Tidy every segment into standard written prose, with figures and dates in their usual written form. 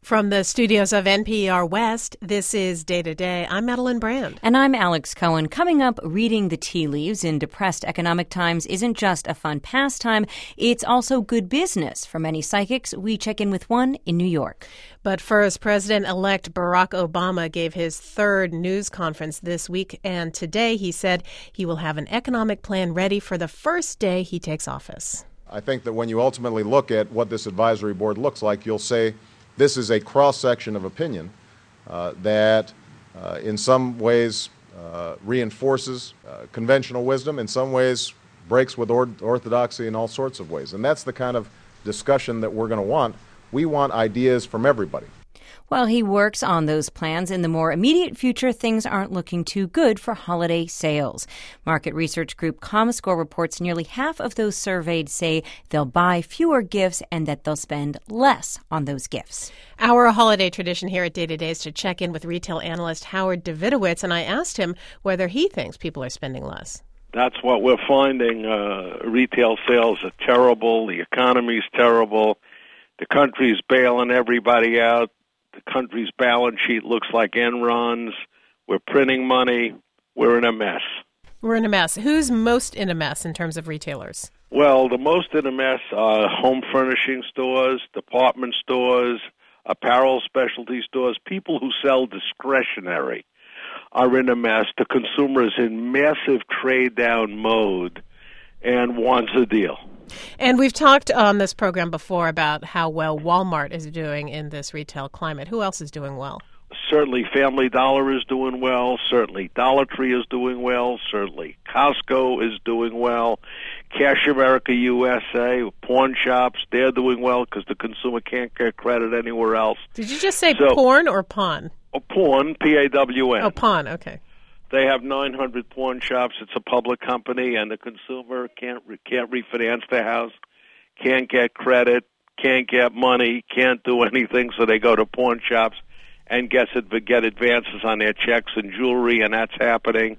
From the studios of NPR West, this is Day to Day. I'm Madeline Brand. And I'm Alex Cohen. Coming up, reading the tea leaves in depressed economic times isn't just a fun pastime, it's also good business. For many psychics, we check in with one in New York. But first, President-elect Barack Obama gave his third news conference this week, and today he said he will have an economic plan ready for the first day he takes office. I think that when you ultimately look at what this advisory board looks like, you'll say this is a cross-section of opinion that in some ways reinforces conventional wisdom, in some ways breaks with orthodoxy in all sorts of ways. And that's the kind of discussion that we're going to want. We want ideas from everybody. While he works on those plans, in the more immediate future, things aren't looking too good for holiday sales. Market research group Comscore reports nearly half of those surveyed say they'll buy fewer gifts and that they'll spend less on those gifts. Our holiday tradition here at Day to Day is to check in with retail analyst Howard Davidowitz, and I asked him whether he thinks people are spending less. That's what we're finding. Retail sales are terrible. The economy's terrible. The country's bailing everybody out. The country's balance sheet looks like Enron's. We're printing money. We're in a mess. We're in a mess. Who's most in a mess in terms of retailers? Well, the most in a mess are home furnishing stores, department stores, apparel specialty stores. People who sell discretionary are in a mess. The consumer is in massive trade-down mode and wants a deal. And we've talked on this program before about how well Walmart is doing in this retail climate. Who else is doing well? Certainly Family Dollar is doing well. Certainly Dollar Tree is doing well. Certainly Costco is doing well. Cash America USA, pawn shops, they're doing well because the consumer can't get credit anywhere else. Did you just say porn or pawn? Pawn, P-A-W-N. Oh, pawn, okay. They have 900 pawn shops. It's a public company, and the consumer can't refinance their house, can't get credit, can't get money, can't do anything, so they go to pawn shops and get advances on their checks and jewelry, and that's happening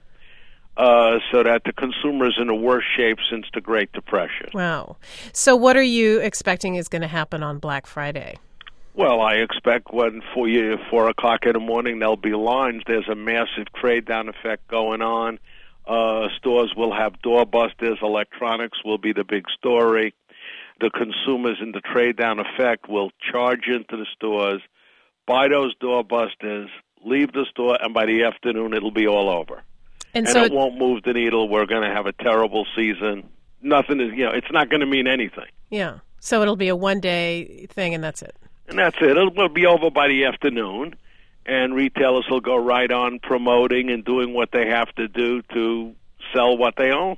so that the consumer is in a worse shape since the Great Depression. Wow. So what are you expecting is going to happen on Black Friday? Well, I expect when 4 o'clock in the morning there'll be lines. There's a massive trade-down effect going on. Stores will have doorbusters. Electronics will be the big story. The consumers in the trade-down effect will charge into the stores, buy those doorbusters, leave the store, and by the afternoon it'll be all over. And so it won't move the needle. We're going to have a terrible season. Nothing is, it's not going to mean anything. Yeah. So it'll be a one-day thing, and that's it. And that's it. It'll be over by the afternoon, and retailers will go right on promoting and doing what they have to do to sell what they own.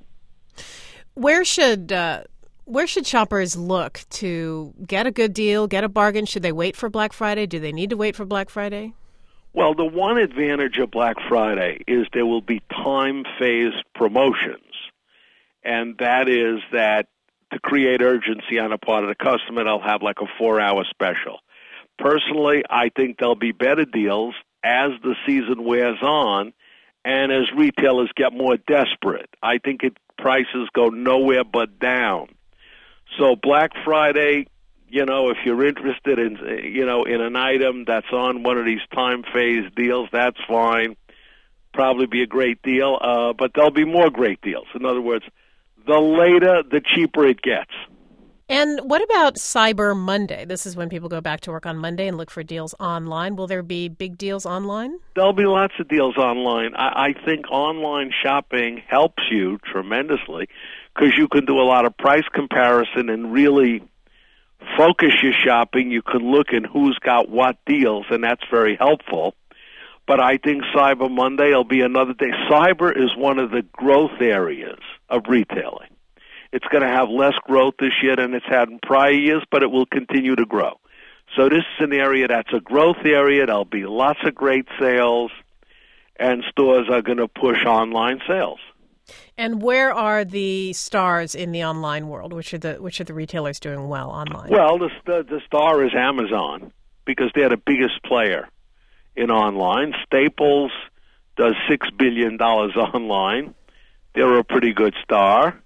Where should shoppers look to get a good deal, get a bargain? Should they wait for Black Friday? Do they need to wait for Black Friday? Well, the one advantage of Black Friday is there will be time-phased promotions, and that is that to create urgency on the part of the customer, they'll have like a 4-hour special. Personally, I think there'll be better deals as the season wears on and as retailers get more desperate. I think prices go nowhere but down. So Black Friday, if you're interested in, in an item that's on one of these time-phased deals, that's fine. Probably be a great deal, but there'll be more great deals. In other words, the later, the cheaper it gets. And what about Cyber Monday? This is when people go back to work on Monday and look for deals online. Will there be big deals online? There'll be lots of deals online. I think online shopping helps you tremendously because you can do a lot of price comparison and really focus your shopping. You can look at who's got what deals, and that's very helpful. But I think Cyber Monday will be another day. Cyber is one of the growth areas of retailing. It's going to have less growth this year than it's had in prior years, but it will continue to grow. So this is an area that's a growth area. There'll be lots of great sales, and stores are going to push online sales. And where are the stars in the online world? Which are the retailers doing well online? Well, the star is Amazon because they're the biggest player in online. Staples does $6 billion online. They're a pretty good star.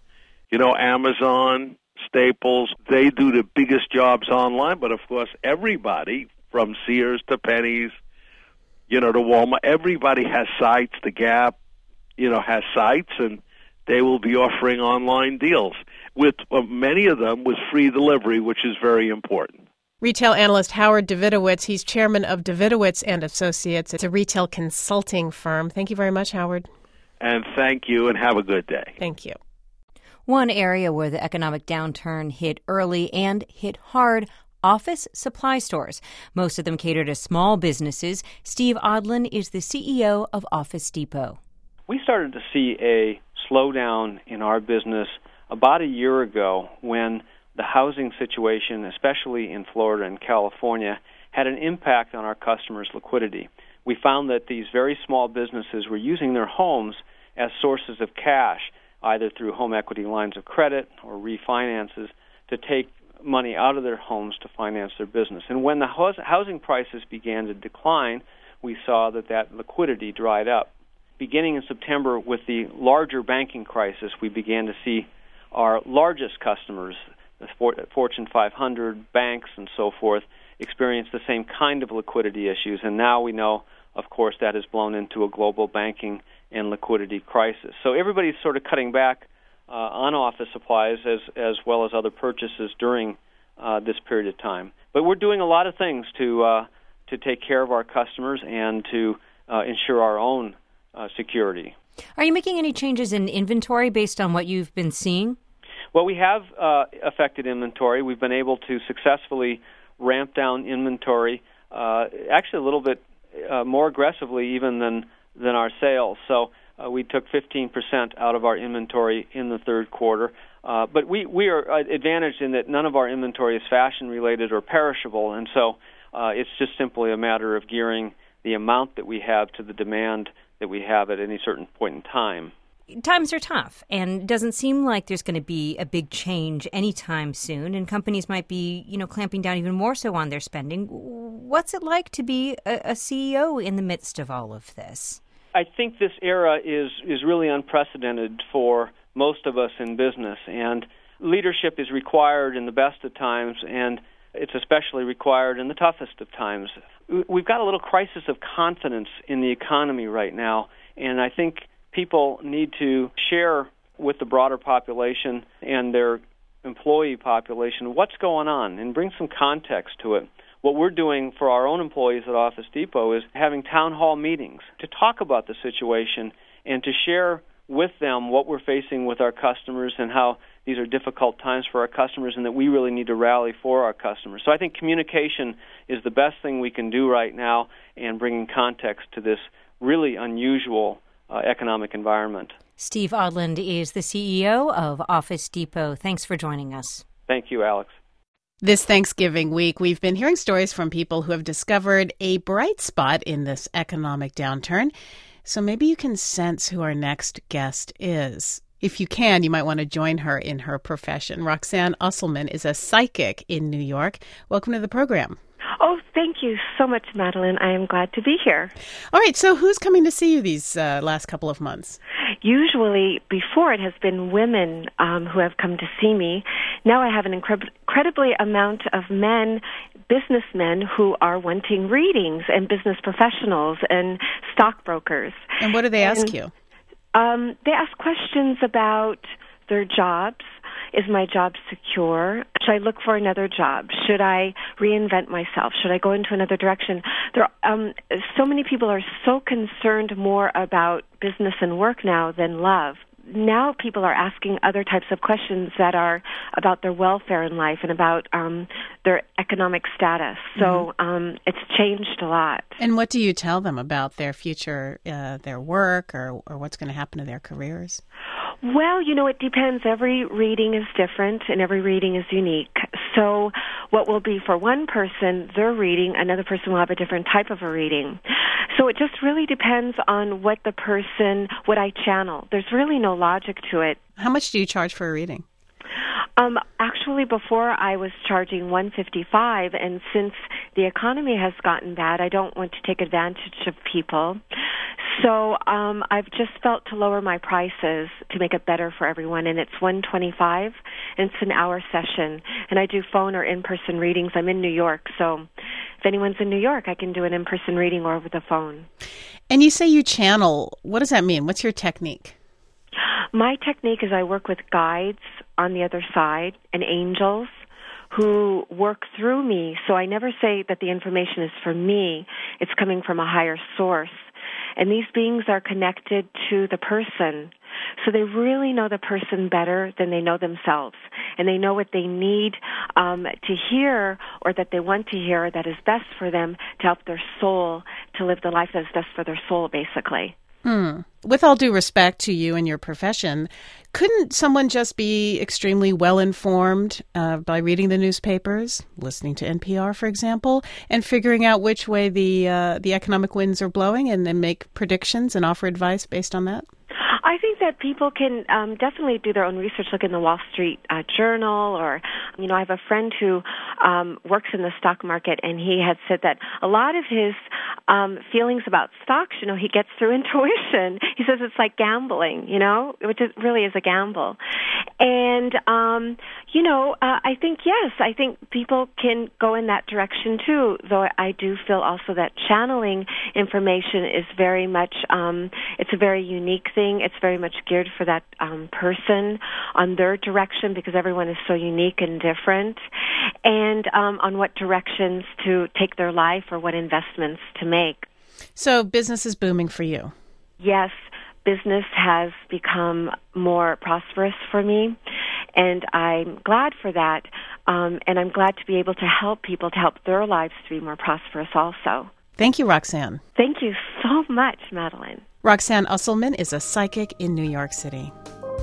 Amazon, Staples, they do the biggest jobs online, but of course everybody from Sears to Penny's, to Walmart. Everybody has sites. The Gap, has sites, and they will be offering online deals with many of them with free delivery, which is very important. Retail analyst Howard Davidowitz, he's chairman of Davidowitz and Associates. It's a retail consulting firm. Thank you very much, Howard. And thank you, and have a good day. Thank you. One area where the economic downturn hit early and hit hard, office supply stores. Most of them cater to small businesses. Steve Odland is the CEO of Office Depot. We started to see a slowdown in our business about a year ago when the housing situation, especially in Florida and California, had an impact on our customers' liquidity. We found that these very small businesses were using their homes as sources of cash, either through home equity lines of credit or refinances, to take money out of their homes to finance their business. And when the housing prices began to decline, we saw that liquidity dried up. Beginning in September, with the larger banking crisis, we began to see our largest customers, the Fortune 500, banks, and so forth, experience the same kind of liquidity issues. And now we know, of course, that has blown into a global banking and liquidity crisis. So everybody's sort of cutting back on office supplies as well as other purchases during this period of time. But we're doing a lot of things to take care of our customers and to ensure our own security. Are you making any changes in inventory based on what you've been seeing? Well, we have affected inventory. We've been able to successfully ramp down inventory, actually a little bit more aggressively even than our sales. So we took 15% out of our inventory in the third quarter. But we are advantaged in that none of our inventory is fashion-related or perishable, and so it's just simply a matter of gearing the amount that we have to the demand that we have at any certain point in time. Times are tough, and it doesn't seem like there's going to be a big change anytime soon, and companies might be, clamping down even more so on their spending. What's it like to be a CEO in the midst of all of this? I think this era is really unprecedented for most of us in business, and leadership is required in the best of times, and it's especially required in the toughest of times. We've got a little crisis of confidence in the economy right now, and I think people need to share with the broader population and their employee population what's going on and bring some context to it. What we're doing for our own employees at Office Depot is having town hall meetings to talk about the situation and to share with them what we're facing with our customers and how these are difficult times for our customers and that we really need to rally for our customers. So I think communication is the best thing we can do right now and bringing context to this really unusual economic environment. Steve Odland is the CEO of Office Depot. Thanks for joining us. Thank you, Alex. This Thanksgiving week, we've been hearing stories from people who have discovered a bright spot in this economic downturn. So maybe you can sense who our next guest is. If you can, you might want to join her in her profession. Roxanne Usselman is a psychic in New York. Welcome to the program. Oh, thank you so much, Madeline. I am glad to be here. All right, so who's coming to see you these last couple of months? Usually, before it has been women who have come to see me. Now I have an incredibly amount of men, businessmen, who are wanting readings, and business professionals and stockbrokers. And what do they ask you? They ask questions about their jobs. Is my job secure? Should I look for another job? Should I reinvent myself? Should I go into another direction? So many people are so concerned more about business and work now than love. Now people are asking other types of questions that are about their welfare in life and about their economic status. So it's changed a lot. And what do you tell them about their future, their work, or what's going to happen to their careers? Well, it depends. Every reading is different and every reading is unique. So what will be for one person, their reading, another person will have a different type of a reading. So it just really depends on what I channel. There's really no logic to it. How much do you charge for a reading? Actually, before I was charging $155, and since the economy has gotten bad, I don't want to take advantage of people. So I've just felt to lower my prices to make it better for everyone, and it's $125, and it's an hour session. And I do phone or in-person readings. I'm in New York, so if anyone's in New York, I can do an in-person reading or over the phone. And you say you channel. What does that mean? What's your technique? My technique is I work with guides on the other side and angels who work through me. So I never say that the information is for me. It's coming from a higher source. And these beings are connected to the person. So they really know the person better than they know themselves. And they know what they need to hear, or that they want to hear, that is best for them to help their soul to live the life that is best for their soul, basically. With all due respect to you and your profession, couldn't someone just be extremely well-informed by reading the newspapers, listening to NPR, for example, and figuring out which way the economic winds are blowing and then make predictions and offer advice based on that? I think that people can definitely do their own research, look in the Wall Street Journal, or, I have a friend who works in the stock market, and he had said that a lot of his feelings about stocks, he gets through intuition. He says it's like gambling, which really is a gamble. And, I think, yes, I think people can go in that direction too, though I do feel also that channeling information is very much, it's a very unique thing. It's very much geared for that person on their direction, because everyone is so unique and different, and on what directions to take their life or what investments to make. So business is booming for you. Yes, business has become more prosperous for me, and I'm glad for that, and I'm glad to be able to help people to help their lives to be more prosperous also. Thank you, Roxanne. Thank you so much, Madeline. Roxanne Usselman is a psychic in New York City.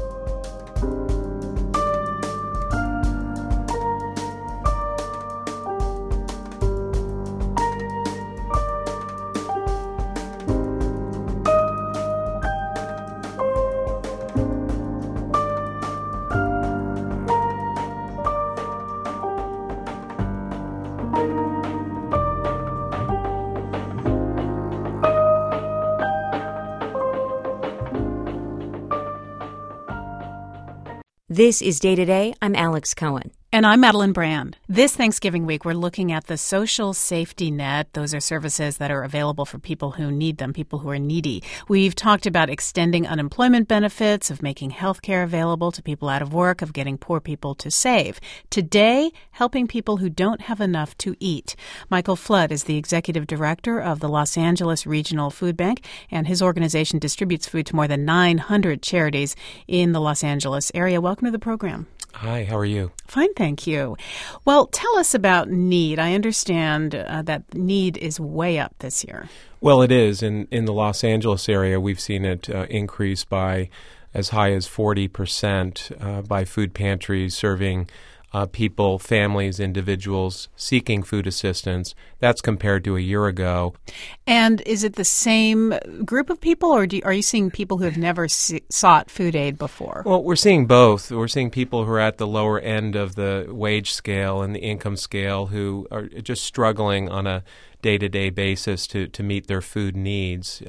This is Day to Day. I'm Alex Cohen. And I'm Madeline Brand. This Thanksgiving week, we're looking at the social safety net. Those are services that are available for people who need them, people who are needy. We've talked about extending unemployment benefits, of making health care available to people out of work, of getting poor people to save. Today, helping people who don't have enough to eat. Michael Flood is the executive director of the Los Angeles Regional Food Bank, and his organization distributes food to more than 900 charities in the Los Angeles area. Welcome to the program. Hi, how are you? Fine, thank you. Well, tell us about need. I understand that need is way up this year. Well, it is. In the Los Angeles area, we've seen it increase by as high as 40% by food pantries serving people, families, individuals seeking food assistance. That's compared to a year ago. And is it the same group of people, or are you seeing people who have never sought food aid before? Well, we're seeing both. We're seeing people who are at the lower end of the wage scale and the income scale who are just struggling on a day-to-day basis to meet their food needs.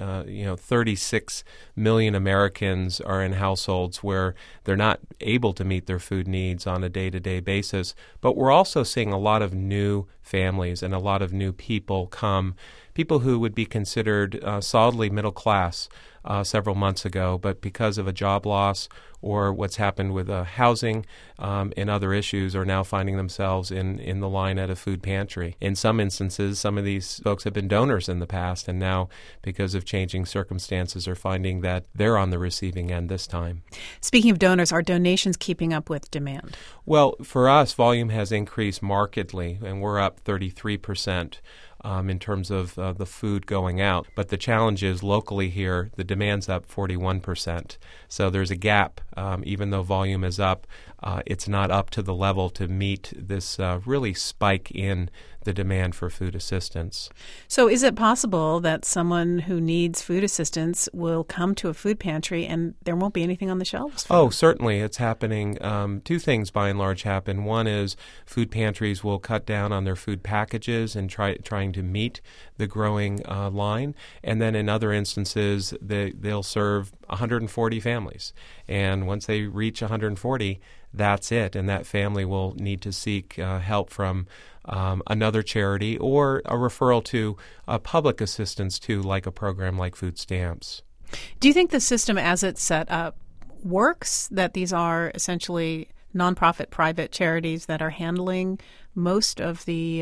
36 million Americans are in households where they're not able to meet their food needs on a day-to-day basis. But we're also seeing a lot of new families and a lot of new people come, people who would be considered solidly middle class several months ago, but because of a job loss or what's happened with housing and other issues are now finding themselves in the line at a food pantry. In some instances, some of these folks have been donors in the past, and now, because of changing circumstances, are finding that they're on the receiving end this time. Speaking of donors, are donations keeping up with demand? Well, for us, volume has increased markedly, and we're up 33%. In terms of the food going out. But the challenge is locally here, the demand's up 41%. So there's a gap. Even though volume is up, it's not up to the level to meet this really spike in the demand for food assistance. So is it possible that someone who needs food assistance will come to a food pantry and there won't be anything on the shelves for them? Certainly. It's happening. Two things by and large happen. One is food pantries will cut down on their food packages and trying to meet the growing line. And then in other instances, they'll serve 140 families. And once they reach 140, that's it. And that family will need to seek help from another charity or a referral to public assistance to, like a program like food stamps. Do you think the system as it's set up works, that these are essentially nonprofit private charities that are handling most of the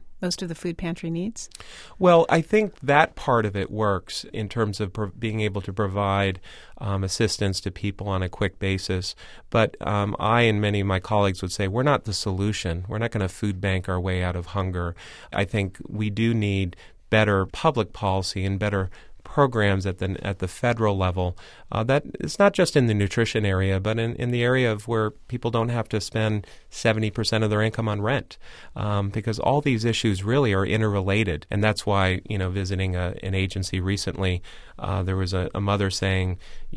food pantry needs? Well, I think that part of it works in terms of being able to provide assistance to people on a quick basis. But I and many of my colleagues would say we're not the solution. We're not going to food bank our way out of hunger. I think we do need better public policy and better programs at the federal level that it's not just in the nutrition area, but in the area of where people don't have to spend 70% of their income on rent, because all these issues really are interrelated. And that's why, visiting an agency recently, there was a mother saying,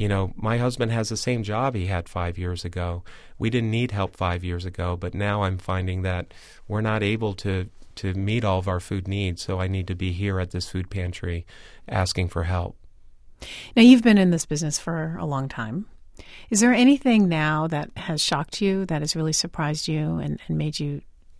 my husband has the same job he had 5 years ago. We didn't need help 5 years ago, but now I'm finding that we're not able to meet all of our food needs, so I need to be here at this food pantry asking for help. Now, you've been in this business for a long time. Is there anything now that has shocked you, that has really surprised you and made you,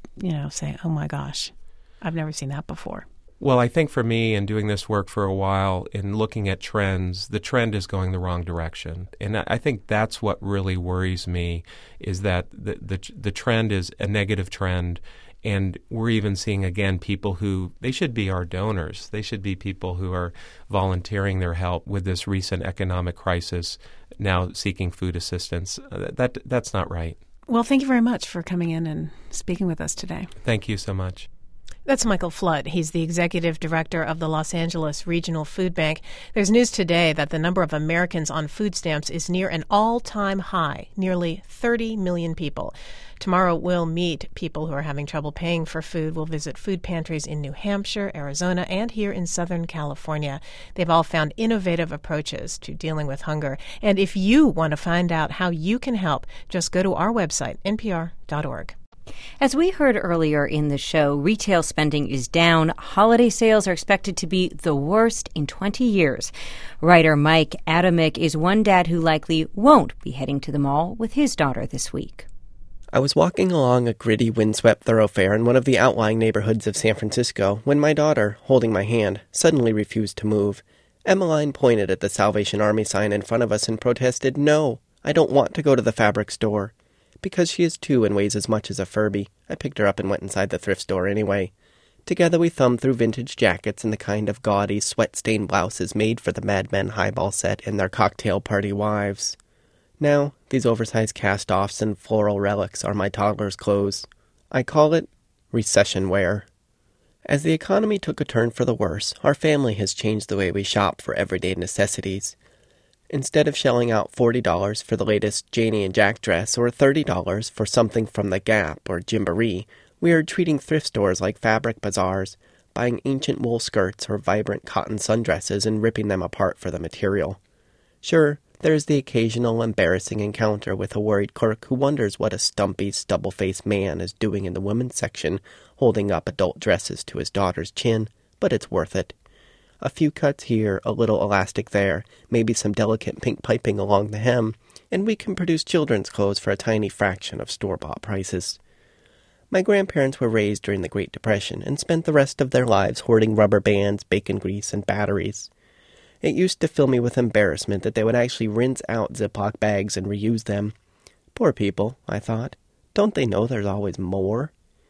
say, oh my gosh, I've never seen that before? Well, I think for me, in doing this work for a while, in looking at trends, the trend is going the wrong direction. And I think that's what really worries me, is that the trend is a negative trend. And we're even seeing, again, people who, they should be our donors. They should be people who are volunteering their help with this recent economic crisis, now seeking food assistance. That's not right. Well, thank you very much for coming in and speaking with us today. Thank you so much. That's Michael Flood. He's the executive director of the Los Angeles Regional Food Bank. There's news today that the number of Americans on food stamps is near an all-time high, nearly 30 million people. Tomorrow we'll meet people who are having trouble paying for food. We'll visit food pantries in New Hampshire, Arizona, and here in Southern California. They've all found innovative approaches to dealing with hunger. And if you want to find out how you can help, just go to our website, npr.org. As we heard earlier in the show, retail spending is down. Holiday sales are expected to be the worst in 20 years. Writer Mike Atomic is one dad who likely won't be heading to the mall with his daughter this week. I was walking along a gritty, windswept thoroughfare in one of the outlying neighborhoods of San Francisco when my daughter, holding my hand, suddenly refused to move. Emmeline pointed at the Salvation Army sign in front of us and protested, "No, I don't want to go to the fabric store." Because she is 2 and weighs as much as a Furby, I picked her up and went inside the thrift store anyway. Together we thumbed through vintage jackets and the kind of gaudy, sweat-stained blouses made for the Mad Men highball set and their cocktail party wives. Now, these oversized cast-offs and floral relics are my toddler's clothes. I call it recession wear. As the economy took a turn for the worse, our family has changed the way we shop for everyday necessities. Instead of shelling out $40 for the latest Janie and Jack dress or $30 for something from the Gap or Gymboree, we are treating thrift stores like fabric bazaars, buying ancient wool skirts or vibrant cotton sundresses and ripping them apart for the material. Sure, there is the occasional embarrassing encounter with a worried clerk who wonders what a stumpy, stubble-faced man is doing in the women's section, holding up adult dresses to his daughter's chin, but it's worth it. A few cuts here, a little elastic there, maybe some delicate pink piping along the hem, and we can produce children's clothes for a tiny fraction of store-bought prices. My grandparents were raised during the Great Depression and spent the rest of their lives hoarding rubber bands, bacon grease, and batteries. It used to fill me with embarrassment that they would actually rinse out Ziploc bags and reuse them. Poor people, I thought. Don't they know there's always more?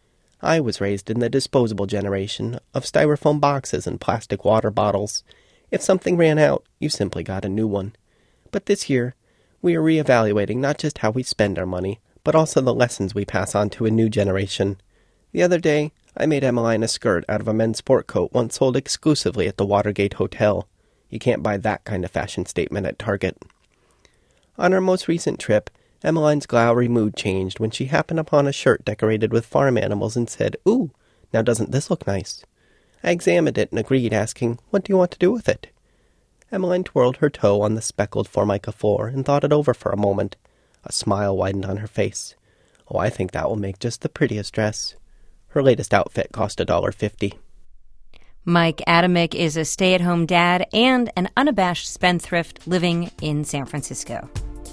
I was raised in the disposable generation of styrofoam boxes and plastic water bottles. If something ran out, you simply got a new one. But this year, we are reevaluating not just how we spend our money, but also the lessons we pass on to a new generation. The other day, I made Emmeline a skirt out of a men's sport coat once sold exclusively at the Watergate Hotel. You can't buy that kind of fashion statement at Target. On our most recent trip, Emmeline's glowery mood changed when she happened upon a shirt decorated with farm animals and said, "Ooh, Now doesn't this look nice? I examined it and agreed, asking, what do you want to do with it? Emmeline twirled her toe on the speckled Formica floor and thought it over for a moment. A smile widened on her face. Oh, I think that will make just the prettiest dress. Her latest outfit cost $1.50. Mike Adamick is a stay-at-home dad and an unabashed spendthrift living in San Francisco.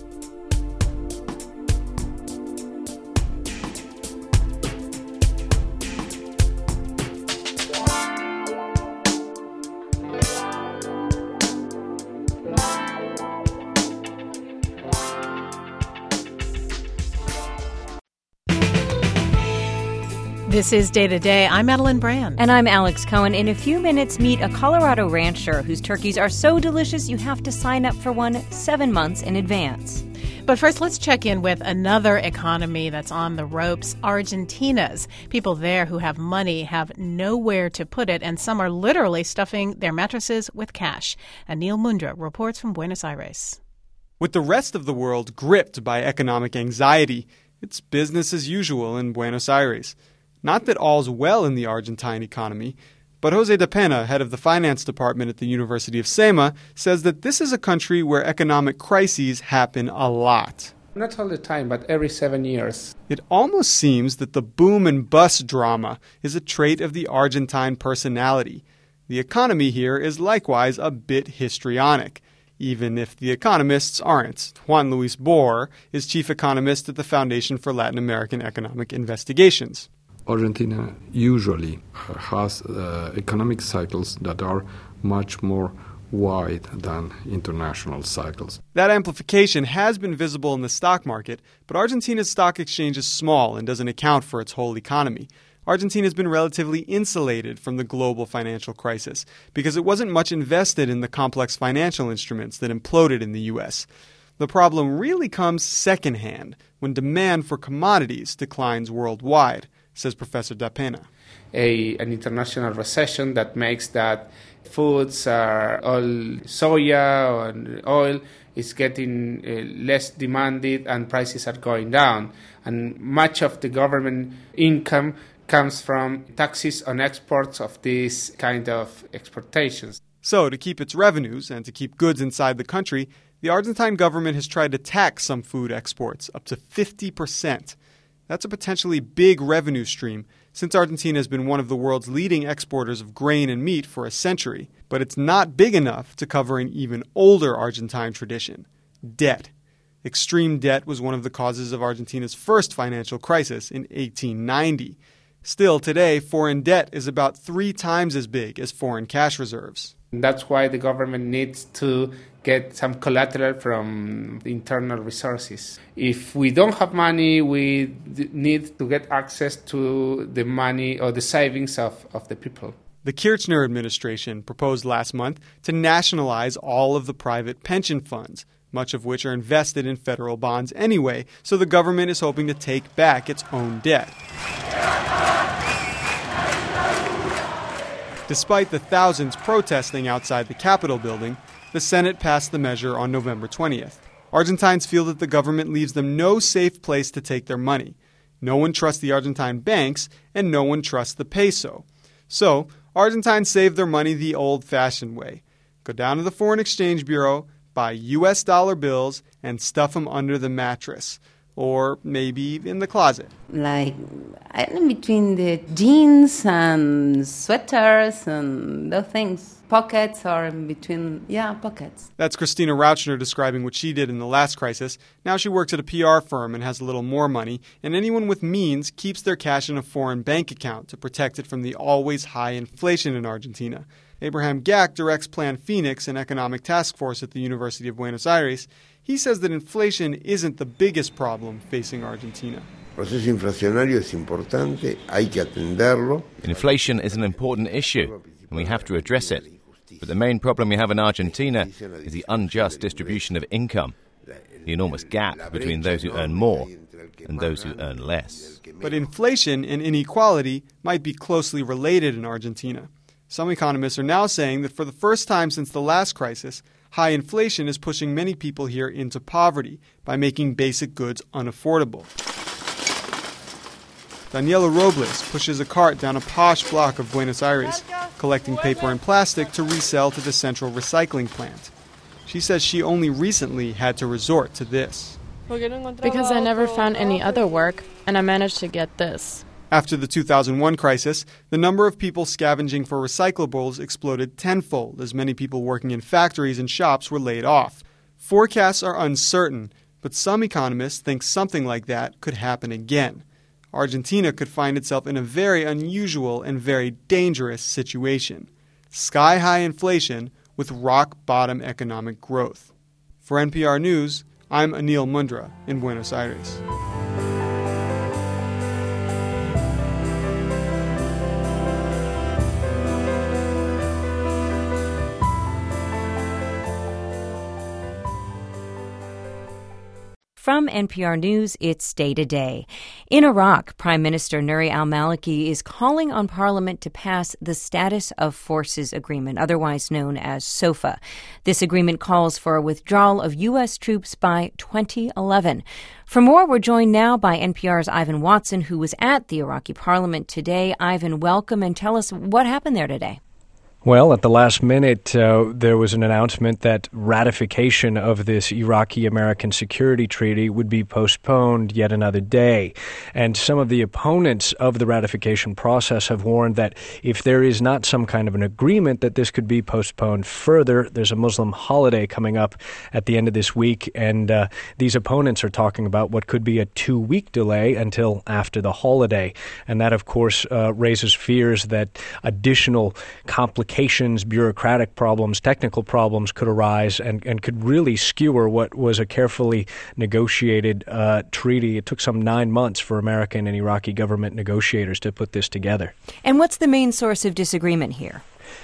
This is Day to Day. I'm Madeline Brand. And I'm Alex Cohen. In a few minutes, meet a Colorado rancher whose turkeys are so delicious you have to sign up for one 7 months in advance. But first, let's check in with another economy that's on the ropes, Argentina's. People there who have money have nowhere to put it, and some are literally stuffing their mattresses with cash. Anil Mundra reports from Buenos Aires. With the rest of the world gripped by economic anxiety, it's business as usual in Buenos Aires. Not that all's well in the Argentine economy, but Jose de Pena, head of the finance department at the University of SEMA, says that this is a country where economic crises happen a lot. Not all the time, but every 7 years. It almost seems that the boom and bust drama is a trait of the Argentine personality. The economy here is likewise a bit histrionic, even if the economists aren't. Juan Luis Bohr is chief economist at the Foundation for Latin American Economic Investigations. Argentina usually has economic cycles that are much more wide than international cycles. That amplification has been visible in the stock market, but Argentina's stock exchange is small and doesn't account for its whole economy. Argentina has been relatively insulated from the global financial crisis because it wasn't much invested in the complex financial instruments that imploded in the U.S. The problem really comes secondhand when demand for commodities declines worldwide, says Professor Da Pena. An international recession that makes that foods are all soya and oil is getting less demanded and prices are going down. And much of the government income comes from taxes on exports of these kind of exportations. So to keep its revenues and to keep goods inside the country, the Argentine government has tried to tax some food exports up to 50%. That's a potentially big revenue stream, since Argentina has been one of the world's leading exporters of grain and meat for a century. But it's not big enough to cover an even older Argentine tradition: debt. Extreme debt was one of the causes of Argentina's first financial crisis in 1890. Still, today, foreign debt is about 3 times as big as foreign cash reserves. That's why the government needs to get some collateral from the internal resources. If we don't have money, we need to get access to the money or the savings of the people. The Kirchner administration proposed last month to nationalize all of the private pension funds, much of which are invested in federal bonds anyway, so the government is hoping to take back its own debt. Despite the thousands protesting outside the Capitol building, the Senate passed the measure on November 20th. Argentines feel that the government leaves them no safe place to take their money. No one trusts the Argentine banks, and no one trusts the peso. So, Argentines save their money the old-fashioned way. Go down to the Foreign Exchange Bureau, buy U.S. dollar bills, and stuff them under the mattress. Or maybe in the closet. Like, I don't know, between the jeans and sweaters and those things. Pockets or in between, pockets. That's Christina Rauchner describing what she did in the last crisis. Now she works at a PR firm and has a little more money, and anyone with means keeps their cash in a foreign bank account to protect it from the always high inflation in Argentina. Abraham Gack directs Plan Phoenix, an economic task force at the University of Buenos Aires. He says that inflation isn't the biggest problem facing Argentina. Inflation is an important issue, and we have to address it. But the main problem we have in Argentina is the unjust distribution of income, the enormous gap between those who earn more and those who earn less. But inflation and inequality might be closely related in Argentina. Some economists are now saying that for the first time since the last crisis, high inflation is pushing many people here into poverty by making basic goods unaffordable. Daniela Robles pushes a cart down a posh block of Buenos Aires, collecting paper and plastic to resell to the central recycling plant. She says she only recently had to resort to this. Because I never found any other work, and I managed to get this. After the 2001 crisis, the number of people scavenging for recyclables exploded tenfold as many people working in factories and shops were laid off. Forecasts are uncertain, but some economists think something like that could happen again. Argentina could find itself in a very unusual and very dangerous situation. Sky-high inflation with rock-bottom economic growth. For NPR News, I'm Anil Mundra in Buenos Aires. From NPR News, it's Day to Day. In Iraq, Prime Minister Nouri al-Maliki is calling on Parliament to pass the Status of Forces Agreement, otherwise known as SOFA. This agreement calls for a withdrawal of U.S. troops by 2011. For more, we're joined now by NPR's Ivan Watson, who was at the Iraqi Parliament today. Ivan, welcome, and tell us what happened there today. Well, at the last minute, there was an announcement that ratification of this Iraqi-American security treaty would be postponed yet another day. And some of the opponents of the ratification process have warned that if there is not some kind of an agreement, that this could be postponed further. There's a Muslim holiday coming up at the end of this week, and these opponents are talking about what could be a 2-week delay until after the holiday. And that, of course, raises fears that additional complications, bureaucratic problems, technical problems could arise and could really skewer what was a carefully negotiated treaty. It took some 9 months for American and Iraqi government negotiators to put this together. And what's the main source of disagreement here?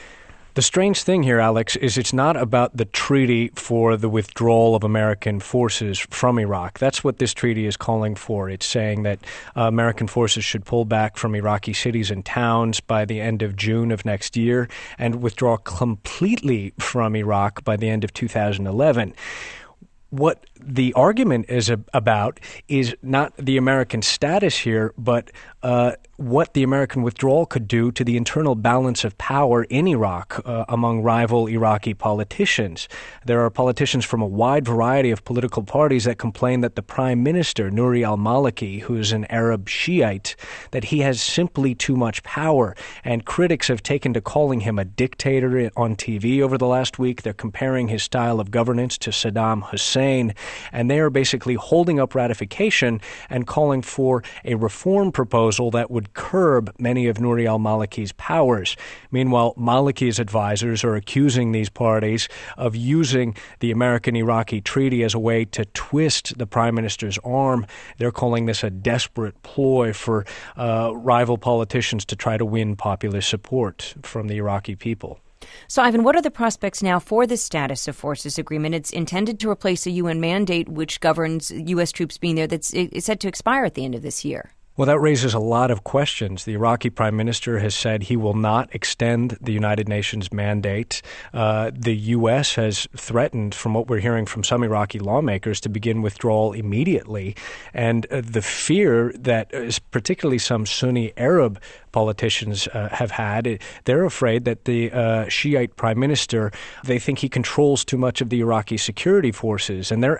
The strange thing here, Alex, is it's not about the treaty for the withdrawal of American forces from Iraq. That's what this treaty is calling for. It's saying that American forces should pull back from Iraqi cities and towns by the end of June of next year and withdraw completely from Iraq by the end of 2011. What the argument is about is not the American status here, but what the American withdrawal could do to the internal balance of power in Iraq among rival Iraqi politicians. There are politicians from a wide variety of political parties that complain that the Prime Minister, Nouri al-Maliki, who is an Arab Shiite, that he has simply too much power. And critics have taken to calling him a dictator on TV over the last week. They're comparing his style of governance to Saddam Hussein. And they are basically holding up ratification and calling for a reform proposal that would curb many of Nouri al-Maliki's powers. Meanwhile, Maliki's advisors are accusing these parties of using the American-Iraqi treaty as a way to twist the prime minister's arm. They're calling this a desperate ploy for rival politicians to try to win popular support from the Iraqi people. So, Ivan, what are the prospects now for the Status of Forces Agreement? It's intended to replace a UN mandate which governs U.S. troops being there that's set to expire at the end of this year. Well, that raises a lot of questions. The Iraqi prime minister has said he will not extend the United Nations mandate. The U.S. has threatened, from what we're hearing from some Iraqi lawmakers, to begin withdrawal immediately. And the fear that particularly some Sunni Arab politicians have had, they're afraid that the Shiite prime minister, they think he controls too much of the Iraqi security forces. And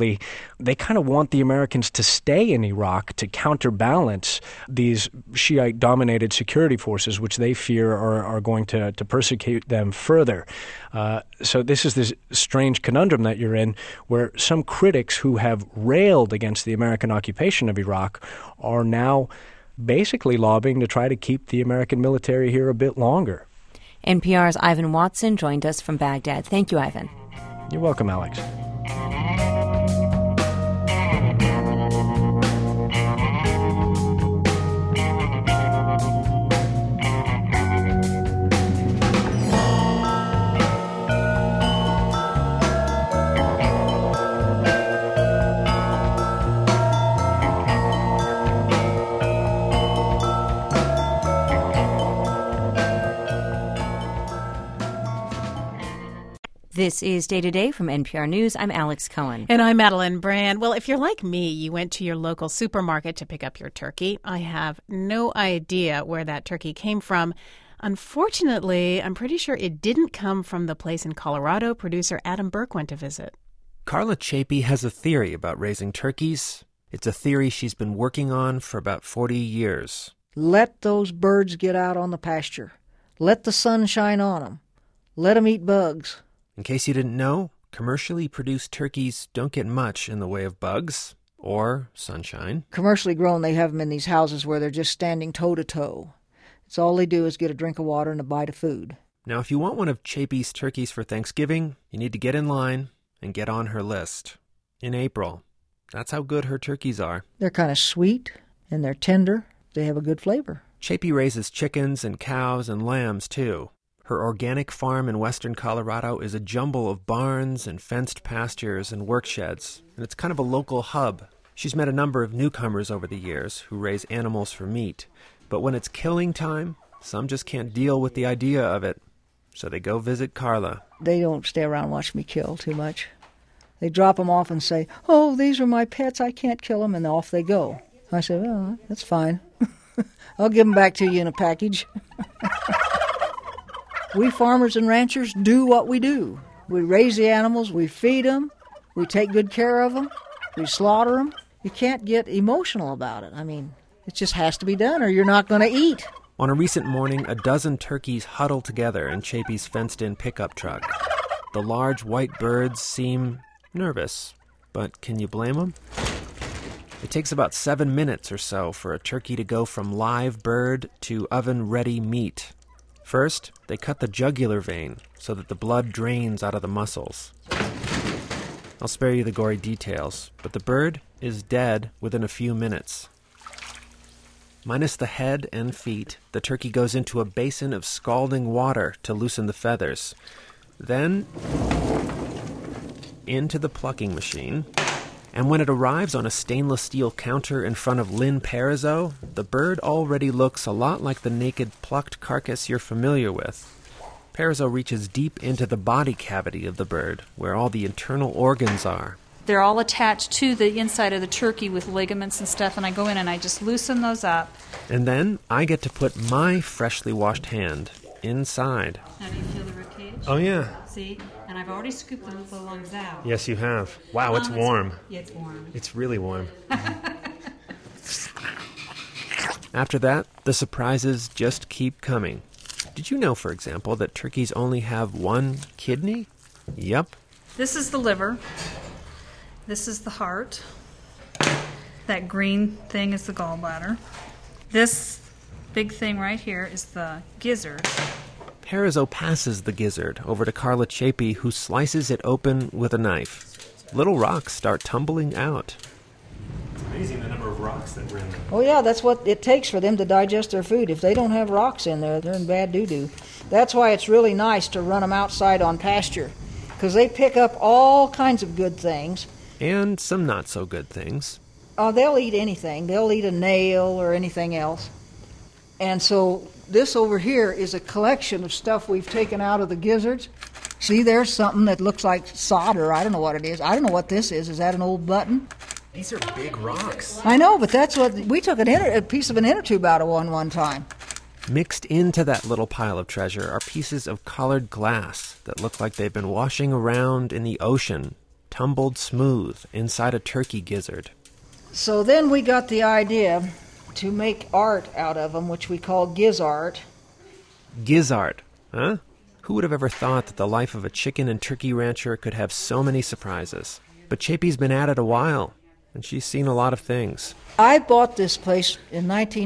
they kind of want the Americans to stay in Iraq to counterbalance these Shiite-dominated security forces, which they fear are going to persecute them further. So this is this strange conundrum that you're in, where some critics who have railed against the American occupation of Iraq are now basically lobbying to try to keep the American military here a bit longer. NPR's Ivan Watson joined us from Baghdad. Thank you, Ivan. You're welcome, Alex. This is Day to Day from NPR News. I'm Alex Cohen. And I'm Madeline Brand. Well, if you're like me, you went to your local supermarket to pick up your turkey. I have no idea where that turkey came from. Unfortunately, I'm pretty sure it didn't come from the place in Colorado producer Adam Burke went to visit. Carla Chapey has a theory about raising turkeys. It's a theory she's been working on for about 40 years. Let those birds get out on the pasture. Let the sun shine on them. Let them eat bugs. In case you didn't know, commercially produced turkeys don't get much in the way of bugs or sunshine. Commercially grown, they have them in these houses where they're just standing toe-to-toe. It's all they do is get a drink of water and a bite of food. Now, if you want one of Chapey's turkeys for Thanksgiving, you need to get in line and get on her list. In April. That's how good her turkeys are. They're kind of sweet, and they're tender. They have a good flavor. Chapey raises chickens and cows and lambs, too. Her organic farm in western Colorado is a jumble of barns and fenced pastures and work sheds, and it's kind of a local hub. She's met a number of newcomers over the years who raise animals for meat, but when it's killing time, some just can't deal with the idea of it, so they go visit Carla. They don't stay around and watch me kill too much. They drop them off and say, "Oh, these are my pets, I can't kill them," and off they go. I say, "Oh, that's fine. I'll give them back to you in a package." We farmers and ranchers do what we do. We raise the animals, we feed them, we take good care of them, we slaughter them. You can't get emotional about it. I mean, it just has to be done or you're not going to eat. On a recent morning, a dozen turkeys huddle together in Chapey's fenced-in pickup truck. The large white birds seem nervous, but can you blame them? It takes about 7 minutes or so for a turkey to go from live bird to oven-ready meat. First, they cut the jugular vein so that the blood drains out of the muscles. I'll spare you the gory details, but the bird is dead within a few minutes. Minus the head and feet, the turkey goes into a basin of scalding water to loosen the feathers. Then, into the plucking machine. And when it arrives on a stainless steel counter in front of Lynn Parizeau, the bird already looks a lot like the naked plucked carcass you're familiar with. Parizeau reaches deep into the body cavity of the bird, where all the internal organs are. They're all attached to the inside of the turkey with ligaments and stuff, and I go in and I just loosen those up. And then I get to put my freshly washed hand inside. Now do you feel the ribcage? Oh, yeah. See? And I've already scooped the lungs out. Yes, you have. Wow, it's warm. It's warm. It's really warm. After that, the surprises just keep coming. Did you know, for example, that turkeys only have one kidney? Yep. This is the liver. This is the heart. That green thing is the gallbladder. This big thing right here is the gizzard. Parizeau passes the gizzard over to Carla Chapey, who slices it open with a knife. Little rocks start tumbling out. It's amazing the number of rocks that were in there. Oh, yeah, that's what it takes for them to digest their food. If they don't have rocks in there, they're in bad doo-doo. That's why it's really nice to run them outside on pasture, because they pick up all kinds of good things. And some not-so-good things. Oh, they'll eat anything. They'll eat a nail or anything else. And so this over here is a collection of stuff we've taken out of the gizzards. See, there's something that looks like solder. I don't know what it is. I don't know what this is. Is that an old button? These are big rocks. I know, but that's what we took a piece of an inner tube out of one time. Mixed into that little pile of treasure are pieces of colored glass that look like they've been washing around in the ocean, tumbled smooth inside a turkey gizzard. So then we got the idea to make art out of them, which we call gizzart. Gizzart, huh? Who would have ever thought that the life of a chicken and turkey rancher could have so many surprises? But Chapey's been at it a while, and she's seen a lot of things. I bought this place in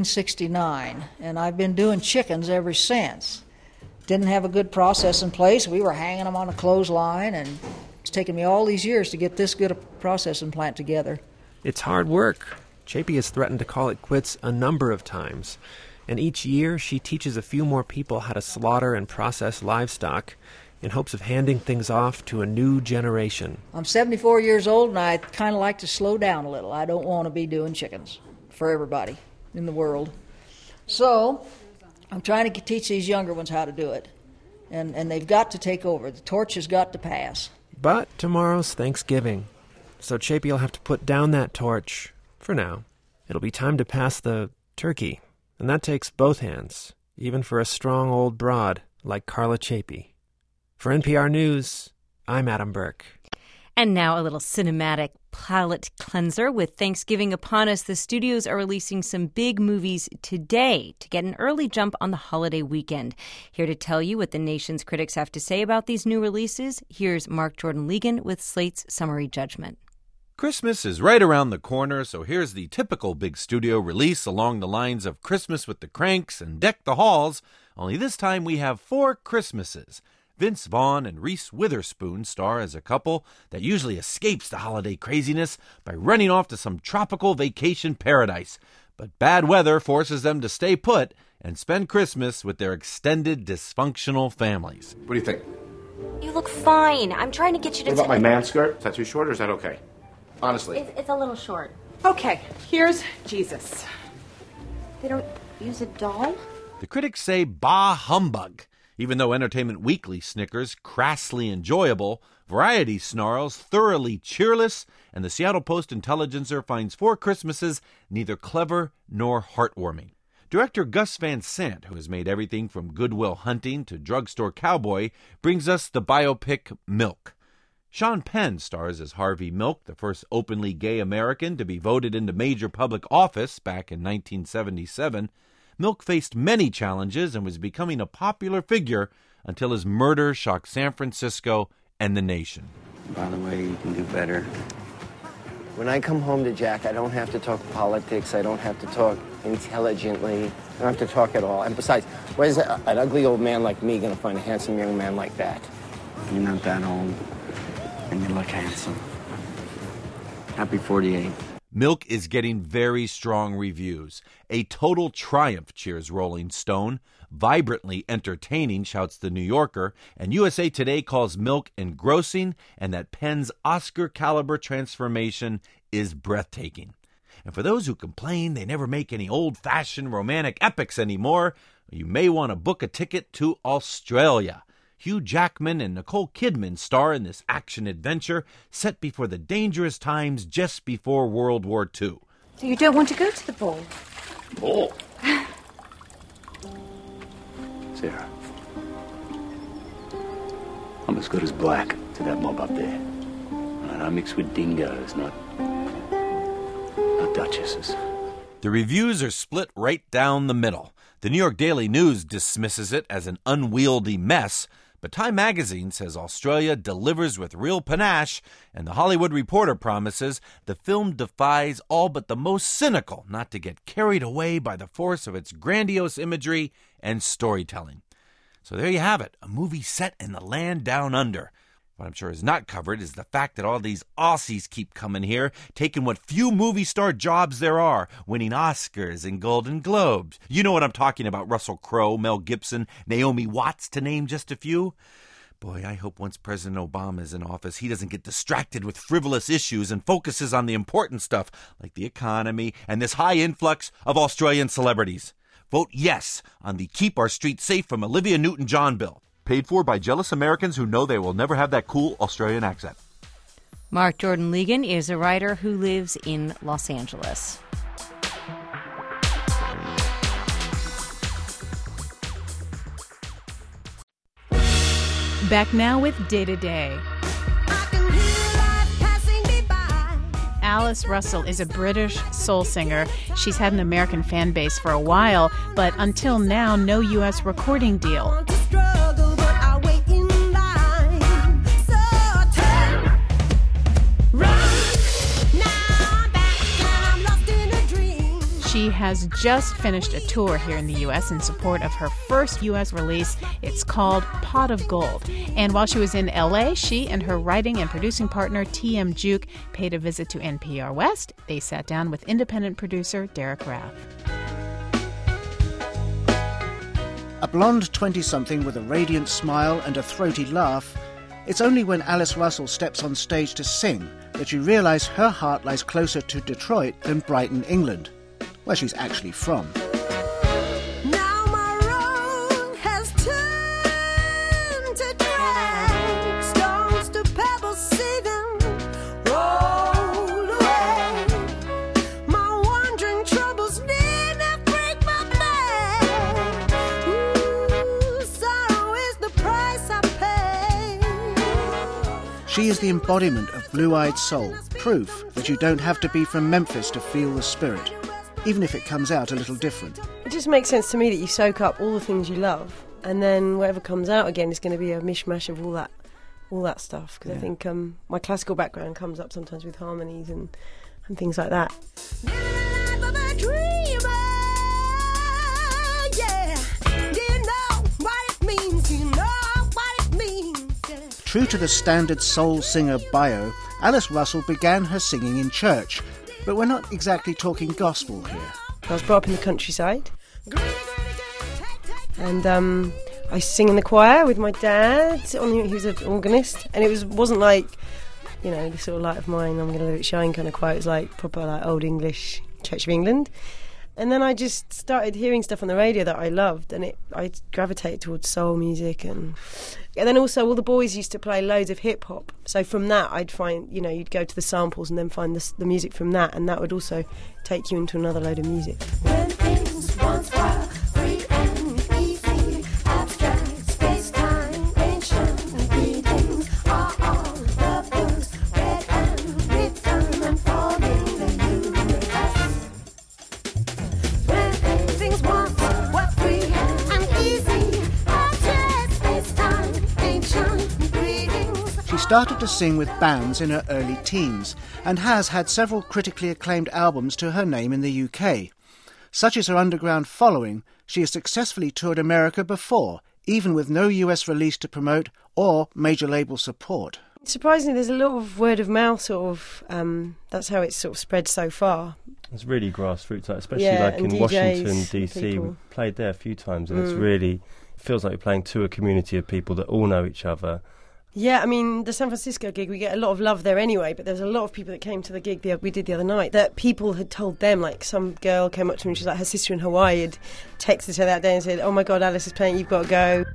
1969, and I've been doing chickens ever since. Didn't have a good process in place. We were hanging them on a clothesline, and it's taken me all these years to get this good a processing plant together. It's hard work. Chapey has threatened to call it quits a number of times, and each year she teaches a few more people how to slaughter and process livestock in hopes of handing things off to a new generation. I'm 74 years old, and I kind of like to slow down a little. I don't want to be doing chickens for everybody in the world. So I'm trying to teach these younger ones how to do it. and they've got to take over. The torch has got to pass. But tomorrow's Thanksgiving, so Chapey'll have to put down that torch for now. It'll be time to pass the turkey, and that takes both hands, even for a strong old broad like Carla Chapey. For NPR News, I'm Adam Burke. And now a little cinematic palate cleanser. With Thanksgiving upon us, the studios are releasing some big movies today to get an early jump on the holiday weekend. Here to tell you what the nation's critics have to say about these new releases, here's Mark Jordan Legan with Slate's Summary Judgment. Christmas is right around the corner, so here's the typical big studio release along the lines of Christmas with the Cranks and Deck the Halls, only this time we have 4 Christmases. Vince Vaughn and Reese Witherspoon star as a couple that usually escapes the holiday craziness by running off to some tropical vacation paradise. But bad weather forces them to stay put and spend Christmas with their extended dysfunctional families. What do you think? You look fine. I'm trying to get you to... What about my man skirt? Is that too short or is that okay? Honestly. It's a little short. Okay, here's Jesus. They don't use a doll? The critics say bah humbug. Even though Entertainment Weekly snickers crassly enjoyable, Variety snarls thoroughly cheerless, and the Seattle Post-Intelligencer finds 4 Christmases neither clever nor heartwarming. Director Gus Van Sant, who has made everything from Good Will Hunting to Drugstore Cowboy, brings us the biopic Milk. Sean Penn stars as Harvey Milk, the first openly gay American to be voted into major public office back in 1977. Milk faced many challenges and was becoming a popular figure until his murder shocked San Francisco and the nation. By the way, you can do better. When I come home to Jack, I don't have to talk politics. I don't have to talk intelligently. I don't have to talk at all. And besides, where's an ugly old man like me going to find a handsome young man like that? You're not that old, and you look handsome. Happy 48. Milk is getting very strong reviews. A total triumph, cheers Rolling Stone. Vibrantly entertaining, shouts The New Yorker. And USA Today calls Milk engrossing, and that Penn's Oscar-caliber transformation is breathtaking. And for those who complain they never make any old-fashioned romantic epics anymore, you may want to book a ticket to Australia. Hugh Jackman and Nicole Kidman star in this action-adventure set before the dangerous times just before World War II. So you don't want to go to the ball? Ball? Sarah, I'm as good as black to that mob up there. And I mix with dingoes, not duchesses. The reviews are split right down the middle. The New York Daily News dismisses it as an unwieldy mess, but Time magazine says Australia delivers with real panache, and The Hollywood Reporter promises the film defies all but the most cynical not to get carried away by the force of its grandiose imagery and storytelling. So there you have it, a movie set in the land down under. What I'm sure is not covered is the fact that all these Aussies keep coming here, taking what few movie star jobs there are, winning Oscars and Golden Globes. You know what I'm talking about, Russell Crowe, Mel Gibson, Naomi Watts, to name just a few. Boy, I hope once President Obama is in office, he doesn't get distracted with frivolous issues and focuses on the important stuff, like the economy and this high influx of Australian celebrities. Vote yes on the Keep Our Streets Safe from Olivia Newton-John bill. Paid for by jealous Americans who know they will never have that cool Australian accent. Mark Jordan Legan is a writer who lives in Los Angeles. Back now with Day to Day. Alice Russell is a British soul singer. She's had an American fan base for a while, but until now, no U.S. recording deal. She has just finished a tour here in the U.S. in support of her first U.S. release. It's called Pot of Gold. And while she was in L.A., she and her writing and producing partner, T.M. Juke, paid a visit to NPR West. They sat down with independent producer Derek Raff. A blonde 20-something with a radiant smile and a throaty laugh, it's only when Alice Russell steps on stage to sing that you realise her heart lies closer to Detroit than Brighton, England, where she's actually from. Now my road has turned She is the embodiment of blue-eyed soul, proof that you don't have to be from Memphis to feel the spirit, even if it comes out a little different. It just makes sense to me that you soak up all the things you love, and then whatever comes out again is going to be a mishmash of all that stuff. Because I think my classical background comes up sometimes with harmonies and things like that. True to the standard soul singer bio, Alice Russell began her singing in church, but we're not exactly talking gospel here. I was brought up in the countryside, and I sing in the choir with my dad. He was an organist, and it wasn't like, you know, the sort of light of mine, I'm going to let it shine kind of choir. It was like proper like Old English Church of England. And then I just started hearing stuff on the radio that I loved, and I gravitated towards soul music, and then also all the boys used to play loads of hip hop. So from that, I'd find, you know, you'd go to the samples and then find the music from that, and that would also take you into another load of music. When things once were free and easy, abstract, space-time, ancient greetings are all the blues, red and rhythm unfolding the universe. When things once were free and easy, abstract, space-time, ancient greetings. She started to sing with bands in her early teens and has had several critically acclaimed albums to her name in the UK. Such is her underground following, she has successfully toured America before, even with no US release to promote or major label support. Surprisingly, there's a lot of word of mouth sort of, that's how it's sort of spread so far. It's really grassroots, especially like in DJs, Washington, DC. people. We've played there a few times, and it's really, it feels like you're playing to a community of people that all know each other. Yeah, I mean, the San Francisco gig, we get a lot of love there anyway, but there's a lot of people that came to the gig we did the other night that people had told them, like some girl came up to me and she's like, her sister in Hawaii had texted her that day and said, oh my God, Alice is playing, you've got to go.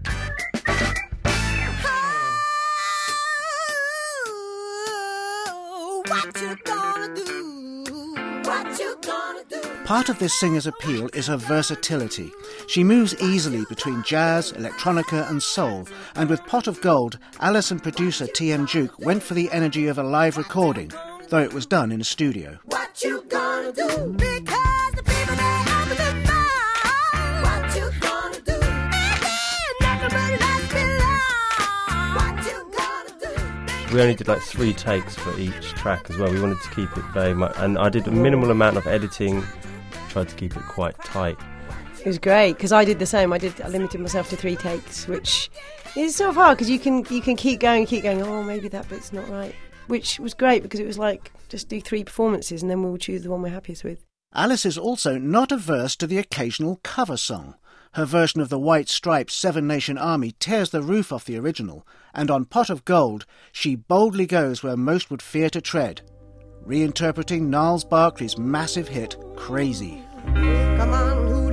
Part of this singer's appeal is her versatility. She moves easily between jazz, electronica and soul, and with Pot of Gold, Alice and producer T.M. Duke went for the energy of a live recording, though it was done in a studio. What you gonna do? Because the people they have in mind. What you gonna do? Everybody left below. What you gonna do? We only did like 3 takes for each track as well. We wanted to keep it very much, and I did a minimal amount of editing, tried to keep it quite tight. It was great because I did the same. I limited myself to 3 takes, which is sort of hard because you can keep going. Oh, maybe that bit's not right, which was great because it was like just do 3 performances and then we'll choose the one we're happiest with. Alice is also not averse to the occasional cover song. Her version of the White Stripes' Seven Nation Army tears the roof off the original, and on Pot of Gold, she boldly goes where most would fear to tread, reinterpreting Gnarls Barkley's massive hit, Crazy. Come on, who do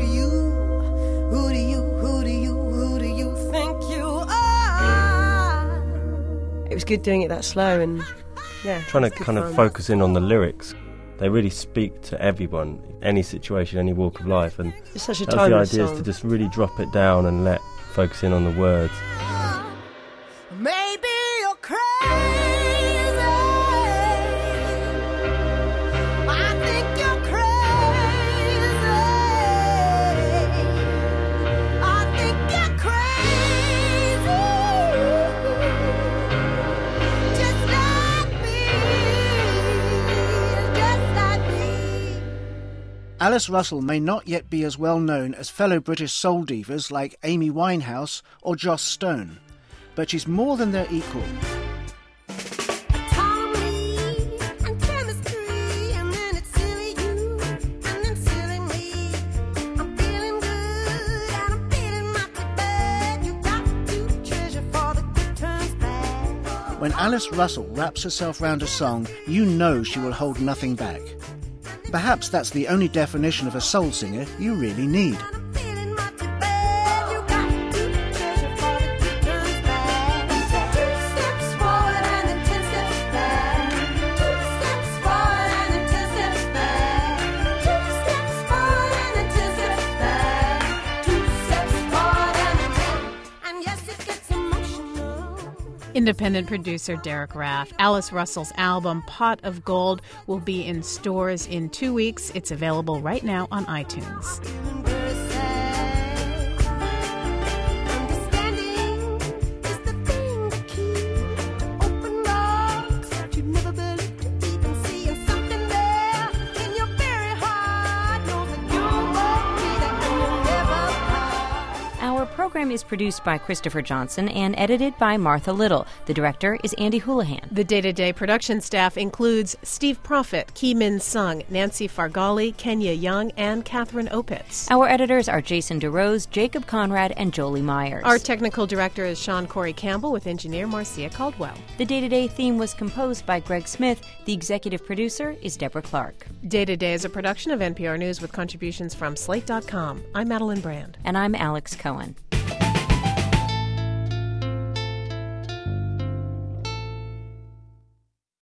you think you are? It was good doing it that slow and, yeah. Trying to kind of focus in on the lyrics. They really speak to everyone, any situation, any walk of life, and it's such a that was the timeless idea, song. is to just really drop it down and focus in on the words. Maybe you're crazy. I think you're crazy. I think you're crazy. Just like me. Alice Russell may not yet be as well known as fellow British soul divas like Amy Winehouse or Joss Stone, but she's more than their equal. When Alice Russell wraps herself round a song, you know she will hold nothing back. Perhaps that's the only definition of a soul singer you really need. Independent producer Derek Raff. Alice Russell's album, Pot of Gold, will be in stores in 2 weeks. It's available right now on iTunes. Our program is produced by Christopher Johnson and edited by Martha Little. The director is Andy Houlihan. The day-to-day production staff includes Steve Proffitt, Ki Min Sung, Nancy Fargali, Kenya Young, and Catherine Opitz. Our editors are Jason DeRose, Jacob Conrad, and Jolie Myers. Our technical director is Sean Corey Campbell with engineer Marcia Caldwell. The day-to-day theme was composed by Greg Smith. The executive producer is Deborah Clark. Day-to-Day is a production of NPR News with contributions from Slate.com. I'm Madeline Brand. And I'm Alex Cohen.